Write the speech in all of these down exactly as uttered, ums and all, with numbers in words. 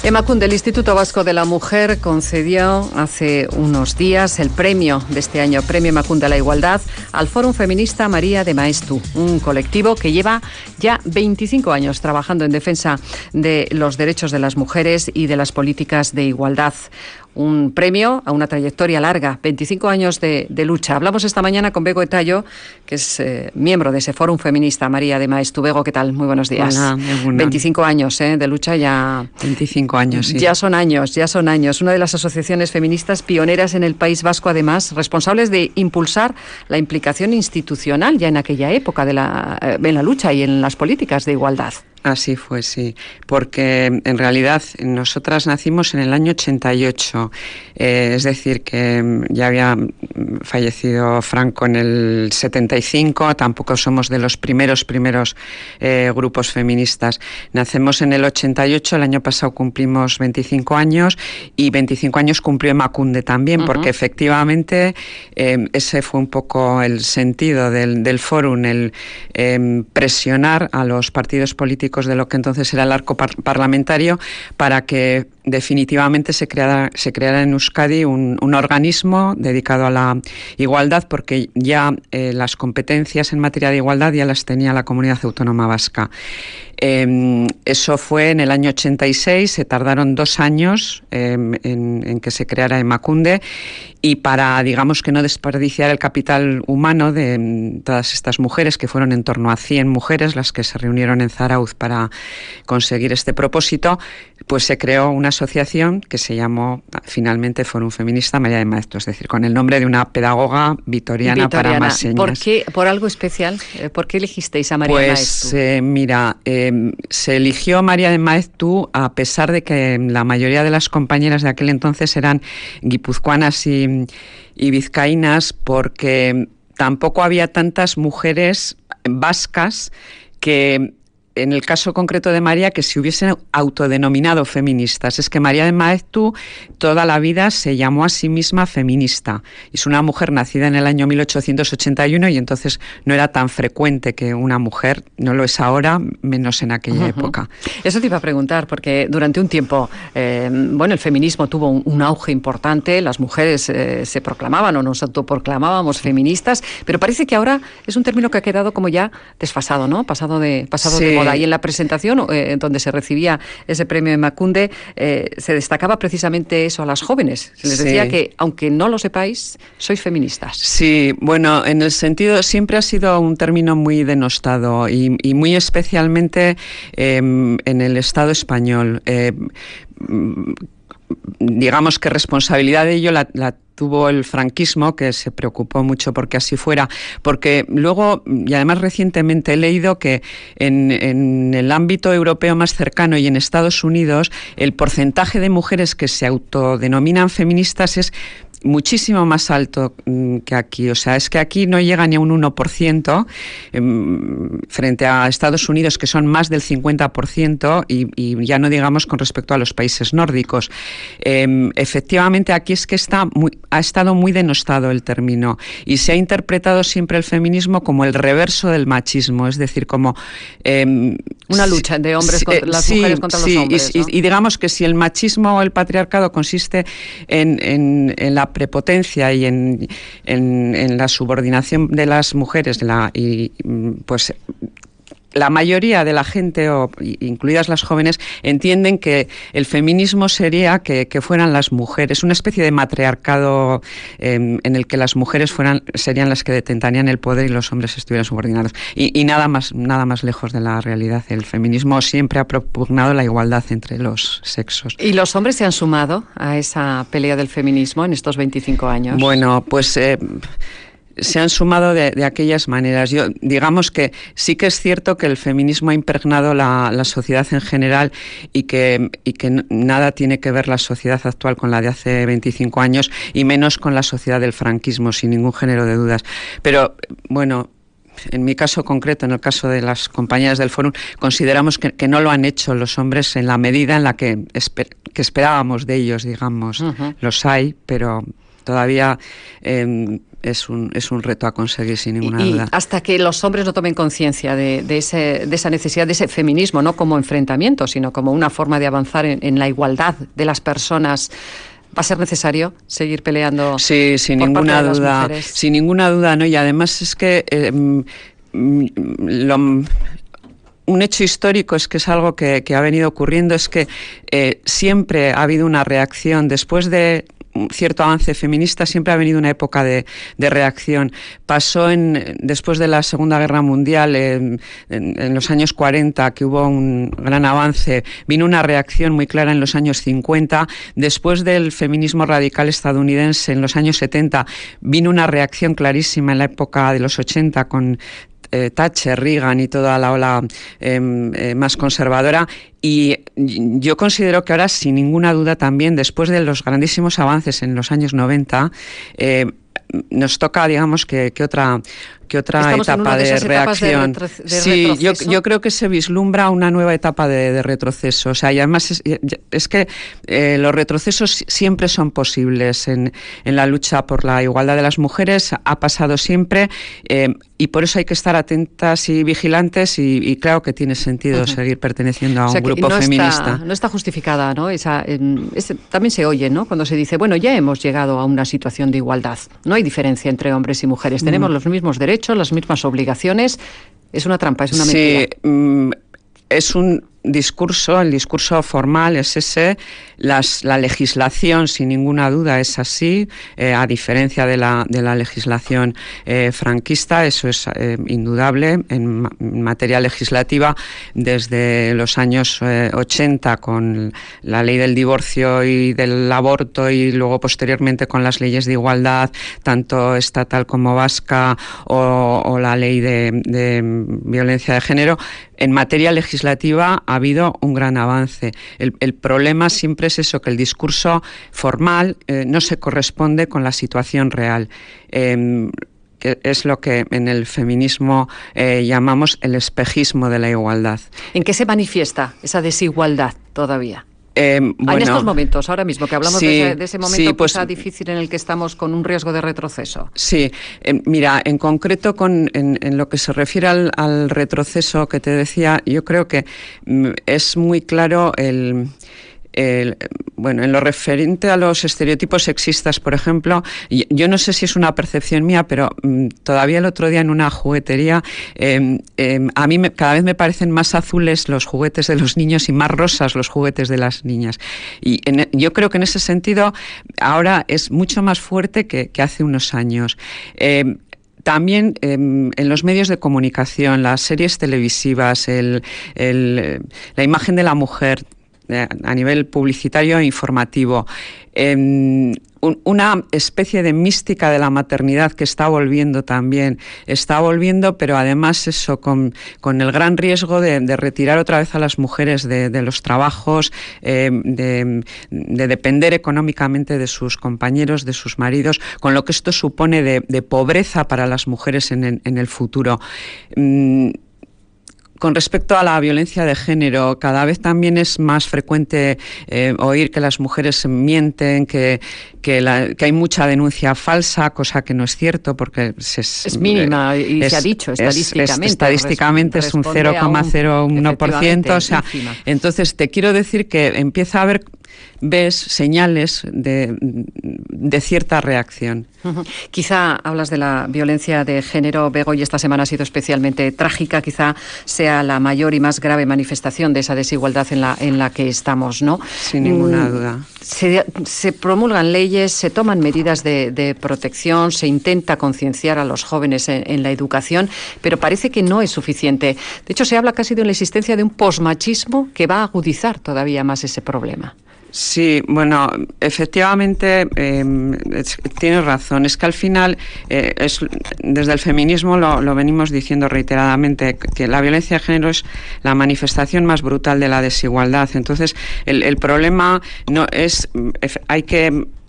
Emakunde, el Instituto Vasco de la Mujer, concedió hace unos días el premio de este año, Premio Emakunde a la Igualdad, al Fórum Feminista María de Maeztu, un colectivo que lleva ya veinticinco años trabajando en defensa de los derechos de las mujeres y de las políticas de igualdad. Un premio a una trayectoria larga, veinticinco años de, de lucha. Hablamos esta mañana con Bego Etallo, que es eh, miembro de ese Fórum Feminista María de Maeztu. Bego, ¿qué tal? Muy buenos días. Hola, veinticinco años eh, de lucha ya. veinticinco años, sí. Ya son años, ya son años. Una de las asociaciones feministas pioneras en el País Vasco, además, responsables de impulsar la implicación institucional ya en aquella época de la, eh, en la lucha y en las políticas de igualdad. Así fue, sí, porque en realidad nosotras nacimos en el año ochenta y ocho, eh, es decir, que ya había fallecido Franco en el setenta y cinco, tampoco somos de los primeros, primeros eh, grupos feministas. Nacemos en el ochenta y ocho, el año pasado cumplimos veinticinco años y veinticinco años cumplió Emakunde también, uh-huh. porque efectivamente eh, ese fue un poco el sentido del, del fórum, el eh, presionar a los partidos políticos de lo que entonces era el arco par- parlamentario para que definitivamente se creara, se creara en Euskadi un, un organismo dedicado a la igualdad, porque ya eh, las competencias en materia de igualdad ya las tenía la Comunidad Autónoma Vasca. Eh, eso fue en el año ochenta y seis, se tardaron dos años eh, en, en que se creara Emakunde, y para, digamos, que no desperdiciar el capital humano de todas estas mujeres, que fueron en torno a cien mujeres las que se reunieron en Zarauz para conseguir este propósito, pues se creó una asociación que se llamó finalmente Fórum Feminista María de Maeztu, es decir, con el nombre de una pedagoga vitoriana, vitoriana. para más señas. ¿Por qué, por algo especial? ¿Por qué elegisteis a María pues, de Maeztu? Pues eh, mira, eh, se eligió María de Maeztu a pesar de que la mayoría de las compañeras de aquel entonces eran guipuzcoanas y, y vizcaínas, porque tampoco había tantas mujeres vascas que... En el caso concreto de María, que se hubiesen autodenominado feministas. Es que María de Maeztu toda la vida se llamó a sí misma feminista. Es una mujer nacida en el año mil ochocientos ochenta y uno y entonces no era tan frecuente que una mujer, no lo es ahora, menos en aquella uh-huh. época. Eso te iba a preguntar, porque durante un tiempo, eh, bueno, el feminismo tuvo un, un auge importante, las mujeres eh, se proclamaban o nos autoproclamábamos feministas, pero parece que ahora es un término que ha quedado como ya desfasado, ¿no? Pasado de, pasado sí. de moda. Y en la presentación, eh, donde se recibía ese premio Emakunde, eh, se destacaba precisamente eso a las jóvenes. Se les decía sí. que, aunque no lo sepáis, sois feministas. Sí, bueno, en el sentido, siempre ha sido un término muy denostado y, y muy especialmente eh, en el Estado español. Eh, digamos que responsabilidad de ello la, la tuvo el franquismo, que se preocupó mucho porque así fuera, porque luego, y además recientemente he leído que en, en el ámbito europeo más cercano y en Estados Unidos, el porcentaje de mujeres que se autodenominan feministas es muchísimo más alto que aquí. O sea, es que aquí no llega ni a un uno por ciento eh, frente a Estados Unidos, que son más del cincuenta por ciento, y, y ya no digamos con respecto a los países nórdicos. Eh, efectivamente, aquí es que está muy, ha estado muy denostado el término y se ha interpretado siempre el feminismo como el reverso del machismo, es decir, como... Eh, una lucha de hombres sí, contra las sí, mujeres contra sí, los hombres, y, ¿no? y, y digamos que si el machismo o el patriarcado consiste en, en, en la prepotencia y en, en, en la subordinación de las mujeres, la, y pues la mayoría de la gente, o incluidas las jóvenes, entienden que el feminismo sería que, que fueran las mujeres, una especie de matriarcado eh, en el que las mujeres fueran serían las que detentarían el poder y los hombres estuvieran subordinados. Y, y nada más, nada más lejos de la realidad. El feminismo siempre ha propugnado la igualdad entre los sexos. ¿Y los hombres se han sumado a esa pelea del feminismo en estos veinticinco años? Bueno, pues... Eh, se han sumado de, de aquellas maneras. Yo, digamos que sí que es cierto que el feminismo ha impregnado la, la sociedad en general y que, y que nada tiene que ver la sociedad actual con la de hace veinticinco años y menos con la sociedad del franquismo, sin ningún género de dudas. Pero, bueno... En mi caso concreto, en el caso de las compañeras del Fórum, consideramos que, que no lo han hecho los hombres en la medida en la que, esper, que esperábamos de ellos, digamos. Uh-huh. Los hay, pero todavía... Eh, es un, es un reto a conseguir, sin ninguna y, duda. Y hasta que los hombres no tomen conciencia de, de, ese, de esa necesidad, de ese feminismo, no como enfrentamiento, sino como una forma de avanzar en, en la igualdad de las personas, ¿va a ser necesario seguir peleando? Sí, sin por ninguna parte de duda. las mujeres? Sin ninguna duda, ¿no? Y además es que eh, lo, un hecho histórico es que es algo que, que ha venido ocurriendo, es que eh, siempre ha habido una reacción después de cierto avance feminista, siempre ha venido una época de, de reacción. Pasó en, después de la Segunda Guerra Mundial, en, en, en los años cuarenta, que hubo un gran avance, vino una reacción muy clara en los años cincuenta. Después del feminismo radical estadounidense, en los años setenta, vino una reacción clarísima en la época de los ochenta, con Eh, Thatcher, Reagan y toda la ola eh, eh, más conservadora. Y yo considero que ahora, sin ninguna duda, también, después de los grandísimos avances en los años noventa, eh, nos toca, digamos, que, que otra que otra Estamos etapa de, de reacción. De retro, de sí, yo, yo creo que se vislumbra una nueva etapa de, de retroceso. O sea, y además es, es que eh, los retrocesos siempre son posibles en, en la lucha por la igualdad de las mujeres. Ha pasado siempre eh, y por eso hay que estar atentas y vigilantes y, y claro que tiene sentido uh-huh. seguir perteneciendo a o sea, un grupo no feminista. Está, no está justificada, ¿no? Esa, eh, es, también se oye, ¿no? Cuando se dice, bueno, ya hemos llegado a una situación de igualdad. No hay diferencia entre hombres y mujeres. Uh-huh. Tenemos los mismos derechos, las mismas obligaciones. Es una trampa, es una mentira. Sí, mm, es un discurso, el discurso formal es ese, las, la legislación sin ninguna duda es así, eh, a diferencia de la, de la legislación eh, franquista, eso es eh, indudable. En, ma en materia legislativa, desde los años eh, ochenta, con la ley del divorcio y del aborto, y luego posteriormente con las leyes de igualdad, tanto estatal como vasca, o, o la ley de, de violencia de género, en materia legislativa ha habido un gran avance. El, el problema siempre es eso, que el discurso formal eh, no se corresponde con la situación real. Eh, que es lo que en el feminismo eh, llamamos el espejismo de la igualdad. ¿En qué se manifiesta esa desigualdad todavía? Eh, bueno, en estos momentos, ahora mismo, que hablamos sí, de, ese, de ese momento sí, pues, quizá difícil en el que estamos con un riesgo de retroceso. Sí, eh, mira, en concreto con, en, en lo que se refiere al, al retroceso que te decía, yo creo que mm, es muy claro el... El, bueno, en lo referente a los estereotipos sexistas, por ejemplo, yo no sé si es una percepción mía, pero mmm, todavía el otro día en una juguetería, eh, eh, a mí me, cada vez me parecen más azules los juguetes de los niños y más rosas los juguetes de las niñas. Y en, yo creo que en ese sentido ahora es mucho más fuerte que, que hace unos años. Eh, También eh, en los medios de comunicación, las series televisivas, el, el, la imagen de la mujer a nivel publicitario e informativo, eh, un, una especie de mística de la maternidad que está volviendo también, está volviendo, pero además eso con, con el gran riesgo de, de retirar otra vez a las mujeres de, de los trabajos, eh, de, de depender económicamente de sus compañeros, de sus maridos, con lo que esto supone de, de pobreza para las mujeres en el, en el futuro. Mm, Con respecto a la violencia de género, cada vez también es más frecuente eh, oír que las mujeres mienten, que, que, la, que hay mucha denuncia falsa, cosa que no es cierto, porque se, es mínima y es, se ha dicho estadísticamente. Es, es, estadísticamente es un cero coma cero uno por ciento. O sea, entonces te quiero decir que empieza a haber, ves señales de, de cierta reacción. Uh-huh. Quizá hablas de la violencia de género, Bego, y esta semana ha sido especialmente trágica, quizá sea la mayor y más grave manifestación de esa desigualdad en la, en la que estamos, ¿no? Sin ninguna duda. Se, se promulgan leyes, se toman medidas de, de protección, se intenta concienciar a los jóvenes en, en la educación, pero parece que no es suficiente. De hecho, se habla casi de la existencia de un posmachismo que va a agudizar todavía más ese problema. Sí, bueno, efectivamente eh, es, tienes razón. Es que al final, eh, es, desde el feminismo lo, lo venimos diciendo reiteradamente, que la violencia de género es la manifestación más brutal de la desigualdad. Entonces, el, el problema no es, hay que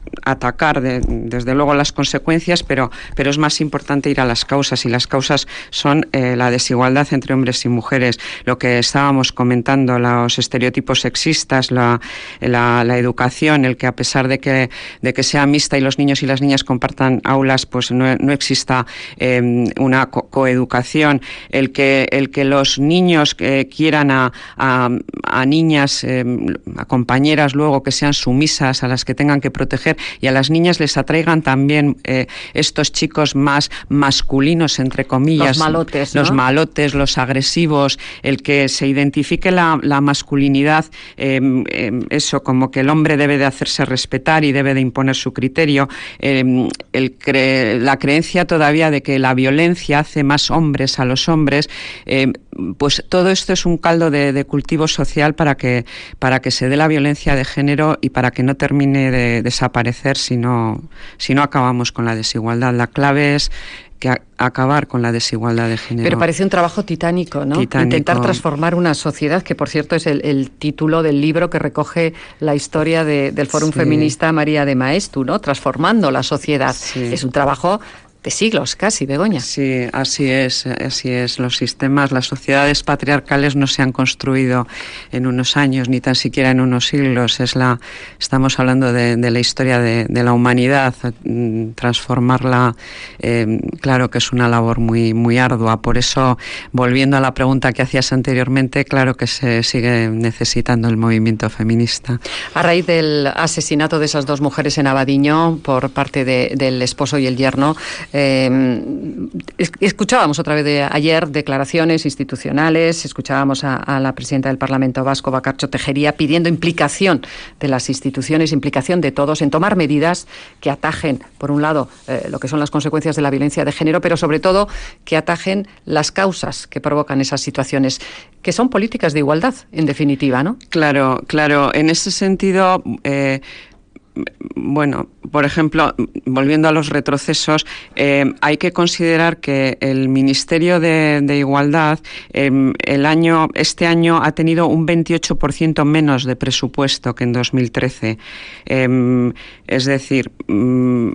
atacar de, desde luego las consecuencias, pero, pero es más importante ir a las causas, y las causas son eh, la desigualdad entre hombres y mujeres, lo que estábamos comentando, los estereotipos sexistas, la, la, la educación, el que a pesar de que, de que sea mixta y los niños y las niñas compartan aulas, pues no, no exista eh, una co coeducación, el que, el que los niños eh, quieran a, a, a niñas, eh, a compañeras luego que sean sumisas, a las que tengan que proteger, y a las niñas les atraigan también eh, estos chicos más masculinos, entre comillas, los malotes, ¿no? los malotes, los agresivos, el que se identifique la, la masculinidad, eh, eh, eso, como que el hombre debe de hacerse respetar y debe de imponer su criterio, eh, el cre la creencia todavía de que la violencia hace más hombres a los hombres, eh, pues todo esto es un caldo de, de cultivo social para que, para que se dé la violencia de género y para que no termine de desaparecer si no, si no acabamos con la desigualdad. La clave es que a, acabar con la desigualdad de género. Pero parece un trabajo titánico, ¿no? Titánico. Intentar transformar una sociedad, que por cierto es el, el título del libro que recoge la historia de, del Fórum sí. Feminista María de Maeztu, ¿no? Transformando la sociedad. Sí. Es un trabajo de siglos casi, Begoña. Sí, así es, así es. Los sistemas, las sociedades patriarcales no se han construido en unos años, ni tan siquiera en unos siglos. Es la, estamos hablando de, de la historia de, de la humanidad. Transformarla, eh, claro que es una labor muy, muy ardua. Por eso, volviendo a la pregunta que hacías anteriormente, claro que se sigue necesitando el movimiento feminista. A raíz del asesinato de esas dos mujeres en Abadiño por parte de, del esposo y el yerno, Eh, escuchábamos otra vez de ayer declaraciones institucionales, escuchábamos a, a la presidenta del Parlamento Vasco, Bakartxo Tejeria, pidiendo implicación de las instituciones, implicación de todos en tomar medidas que atajen, por un lado, eh, lo que son las consecuencias de la violencia de género, pero sobre todo que atajen las causas que provocan esas situaciones, que son políticas de igualdad, en definitiva, ¿no? Claro, claro. En ese sentido, eh, bueno, por ejemplo, volviendo a los retrocesos, eh, hay que considerar que el Ministerio de, de Igualdad eh, el año, este año ha tenido un veintiocho por ciento menos de presupuesto que en dos mil trece. Eh, es decir, mm,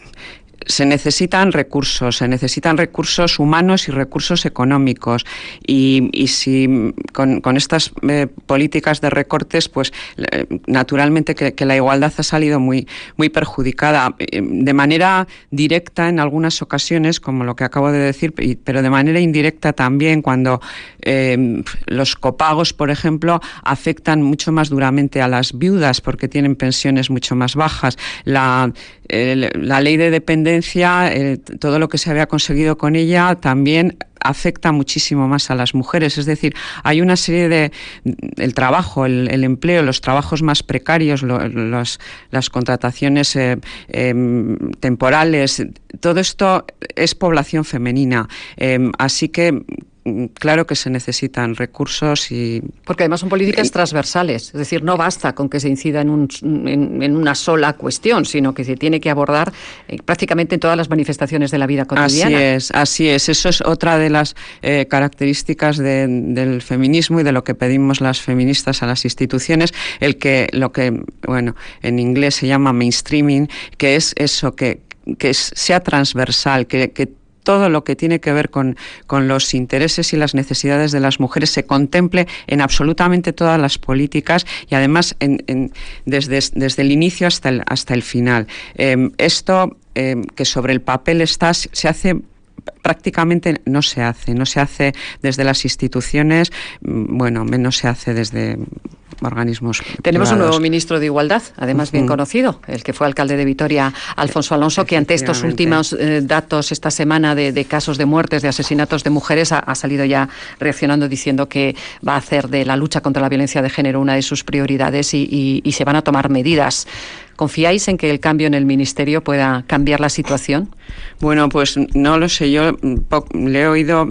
se necesitan recursos, se necesitan recursos humanos y recursos económicos, y, y si con, con estas eh, políticas de recortes, pues eh, naturalmente que, que la igualdad ha salido muy, muy perjudicada, eh, de manera directa en algunas ocasiones, como lo que acabo de decir, pero de manera indirecta también cuando eh, los copagos, por ejemplo, afectan mucho más duramente a las viudas porque tienen pensiones mucho más bajas. La, eh, la ley de dependencia, Eh, todo lo que se había conseguido con ella también afecta muchísimo más a las mujeres. Es decir, hay una serie de... el trabajo, el, el empleo, los trabajos más precarios, lo, los, las contrataciones eh, eh, temporales, todo esto es población femenina. Eh, así que claro que se necesitan recursos y... Porque además son políticas transversales, es decir, no basta con que se incida en, un, en, en una sola cuestión, sino que se tiene que abordar eh, prácticamente en todas las manifestaciones de la vida cotidiana. Así es, así es. Eso es otra de las eh, características de, del feminismo y de lo que pedimos las feministas a las instituciones, el que lo que, bueno, en inglés se llama mainstreaming, que es eso, que, que es, sea transversal, que, que todo lo que tiene que ver con, con los intereses y las necesidades de las mujeres se contemple en absolutamente todas las políticas y además en, en, desde, desde el inicio hasta el, hasta el final. Eh, esto eh, que sobre el papel está, se hace... prácticamente no se hace, no se hace desde las instituciones, bueno, menos se hace desde organismos Tenemos privados. Un nuevo ministro de Igualdad, además uh-huh. bien conocido, el que fue alcalde de Vitoria, Alfonso Alonso, que ante estos últimos eh, datos esta semana de, de casos de muertes, de asesinatos de mujeres, ha, ha salido ya reaccionando diciendo que va a hacer de la lucha contra la violencia de género una de sus prioridades y, y, y se van a tomar medidas. ¿Confiáis en que el cambio en el Ministerio pueda cambiar la situación? Bueno, pues no lo sé. Yo le he oído,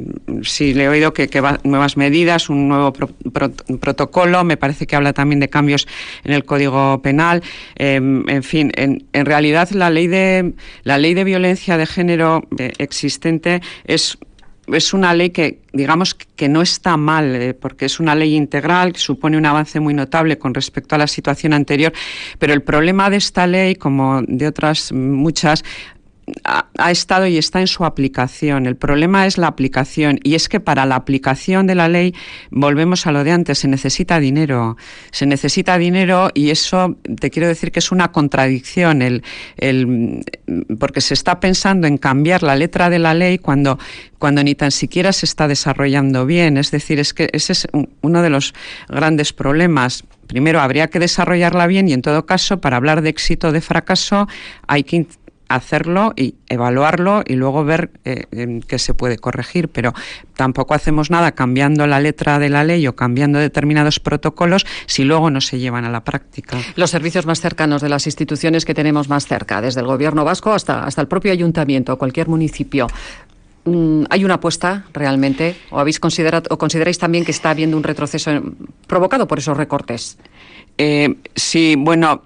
sí, le he oído que, que va nuevas medidas, un nuevo pro, pro, protocolo. Me parece que habla también de cambios en el Código Penal. Eh, en fin, en, en realidad la ley de la ley de violencia de género eh, existente es es una ley que, digamos, que no está mal, eh, porque es una ley integral, que supone un avance muy notable con respecto a la situación anterior, pero el problema de esta ley, como de otras muchas, Ha, ha estado y está en su aplicación. El problema es la aplicación, y es que para la aplicación de la ley, volvemos a lo de antes, se necesita dinero, se necesita dinero y eso te quiero decir que es una contradicción, el, el, porque se está pensando en cambiar la letra de la ley cuando, cuando ni tan siquiera se está desarrollando bien. Es decir, es que ese es uno de los grandes problemas. Primero, habría que desarrollarla bien y, en todo caso, para hablar de éxito o de fracaso, hay que hacerlo y evaluarlo y luego ver eh, qué se puede corregir, pero tampoco hacemos nada cambiando la letra de la ley o cambiando determinados protocolos si luego no se llevan a la práctica. Los servicios más cercanos de las instituciones que tenemos más cerca, desde el gobierno vasco hasta, hasta el propio ayuntamiento, cualquier municipio, ¿hay una apuesta realmente? ¿O habéis considerado, o consideráis también que está habiendo un retroceso provocado por esos recortes? Eh, sí, bueno,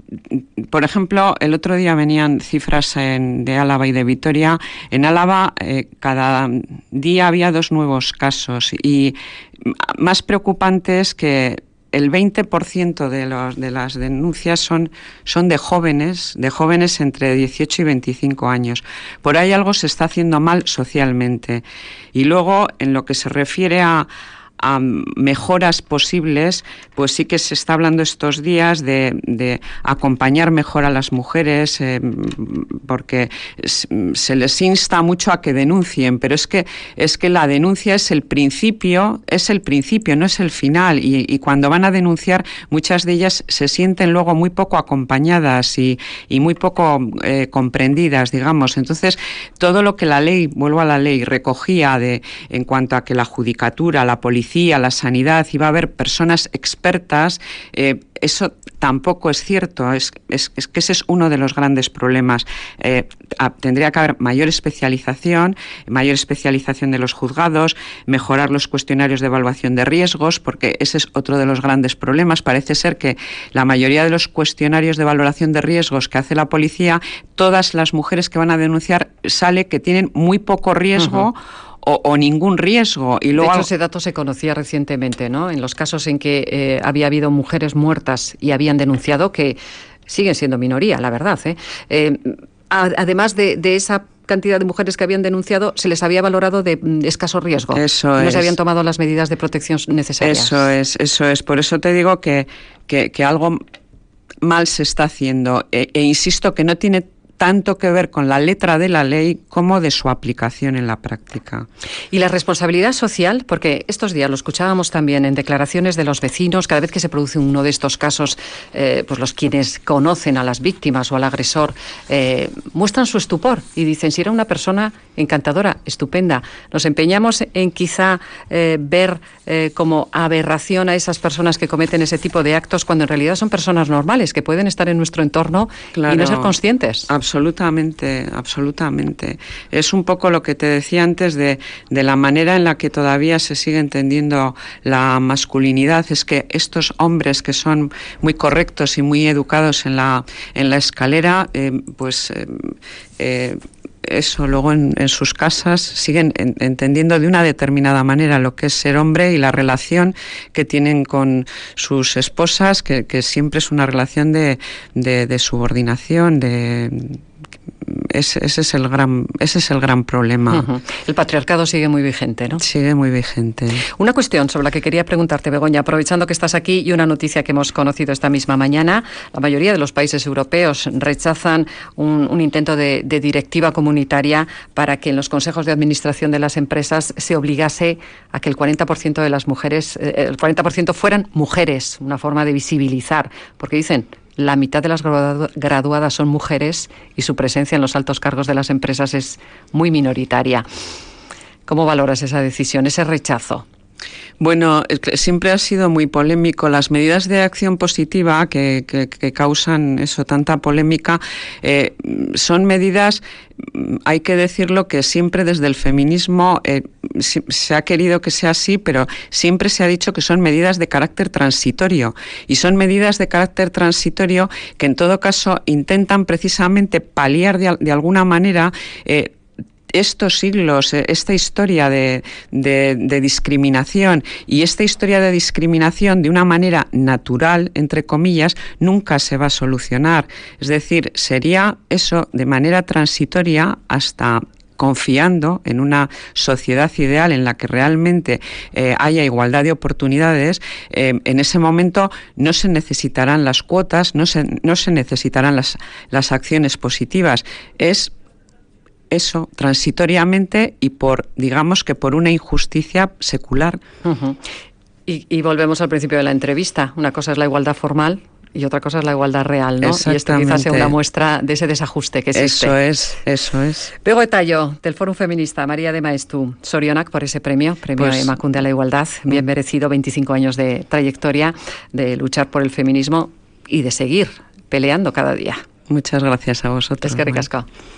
por ejemplo, el otro día venían cifras en, de Álava y de Vitoria. En Álava eh, cada día había dos nuevos casos y más preocupante es que el veinte por ciento de, los, de las denuncias son, son de jóvenes, de jóvenes entre dieciocho y veinticinco años. Por ahí algo se está haciendo mal socialmente. Y luego, en lo que se refiere a a mejoras posibles, pues sí que se está hablando estos días de, de acompañar mejor a las mujeres, eh, porque se les insta mucho a que denuncien, pero es que es que la denuncia es el principio, es el principio, no es el final, y, y cuando van a denunciar, muchas de ellas se sienten luego muy poco acompañadas y, y muy poco eh, comprendidas, digamos. Entonces, todo lo que la ley, vuelvo a la ley, recogía de en cuanto a que la judicatura, la policía, la sanidad, iba a haber personas expertas, eh, eso tampoco es cierto, es, es, es que ese es uno de los grandes problemas. Eh, a, tendría que haber mayor especialización, mayor especialización de los juzgados, mejorar los cuestionarios de evaluación de riesgos, porque ese es otro de los grandes problemas. Parece ser que la mayoría de los cuestionarios de valoración de riesgos que hace la policía, todas las mujeres que van a denunciar sale que tienen muy poco riesgo, uh-huh. O, o ningún riesgo. Y luego... De hecho, ese dato se conocía recientemente, ¿no? En los casos en que eh, había habido mujeres muertas y habían denunciado, que siguen siendo minoría, la verdad, ¿eh? Eh, a, además de, de esa cantidad de mujeres que habían denunciado, se les había valorado de, de escaso riesgo. Eso no es. se habían tomado las medidas de protección necesarias. Eso es, eso es. Por eso te digo que, que, que algo mal se está haciendo. E, e insisto que no tiene tanto que ver con la letra de la ley como de su aplicación en la práctica. Y la responsabilidad social, porque estos días lo escuchábamos también en declaraciones de los vecinos, cada vez que se produce uno de estos casos, eh, pues los quienes conocen a las víctimas o al agresor eh, muestran su estupor y dicen, si era una persona encantadora, estupenda. Nos empeñamos en quizá eh, ver eh, como aberración a esas personas que cometen ese tipo de actos, cuando en realidad son personas normales que pueden estar en nuestro entorno, claro, y no ser conscientes. Absolutamente, absolutamente. Es un poco lo que te decía antes de, de la manera en la que todavía se sigue entendiendo la masculinidad. Es que estos hombres que son muy correctos y muy educados en la, en la escalera, eh, pues... Eh, eh, eso luego en, en sus casas siguen en, entendiendo de una determinada manera lo que es ser hombre y la relación que tienen con sus esposas, que, que siempre es una relación de, de, de subordinación, de... Ese, ese es el gran ese es el gran problema. Uh-huh. El patriarcado sigue muy vigente, ¿no? Sigue muy vigente. Una cuestión sobre la que quería preguntarte, Begoña, aprovechando que estás aquí, y una noticia que hemos conocido esta misma mañana. La mayoría de los países europeos rechazan un, un intento de, de directiva comunitaria para que en los consejos de administración de las empresas se obligase a que el cuarenta por ciento de las mujeres, eh, el cuarenta por ciento fueran mujeres, una forma de visibilizar, porque dicen, la mitad de las graduadas son mujeres y su presencia en los altos cargos de las empresas es muy minoritaria. ¿Cómo valoras esa decisión, ese rechazo? Bueno, siempre ha sido muy polémico. Las medidas de acción positiva que, que, que causan eso, tanta polémica, eh, son medidas, hay que decirlo, que siempre desde el feminismo eh, se, se ha querido que sea así, pero siempre se ha dicho que son medidas de carácter transitorio. Y son medidas de carácter transitorio que en todo caso intentan precisamente paliar de, de alguna manera eh, estos siglos, esta historia de, de, de discriminación y esta historia de discriminación de una manera natural, entre comillas, nunca se va a solucionar. Es decir, sería eso de manera transitoria hasta confiando en una sociedad ideal en la que realmente eh, haya igualdad de oportunidades. Eh, en ese momento no se necesitarán las cuotas, no se, no se necesitarán las, las acciones positivas. Es eso, transitoriamente y por, digamos que por una injusticia secular. Uh-huh. y, y volvemos al principio de la entrevista. Una cosa es la igualdad formal y otra cosa es la igualdad real, ¿no? Y esto quizás sea una muestra de ese desajuste que existe. Eso es, eso es. Bego eta jo, del Fórum Feminista, María de Maeztu. Sorionak por ese premio, premio pues, Emakunde a la Igualdad. Bien merecido, veinticinco años de trayectoria, de luchar por el feminismo y de seguir peleando cada día. Muchas gracias a vosotros. Eskerrik asko.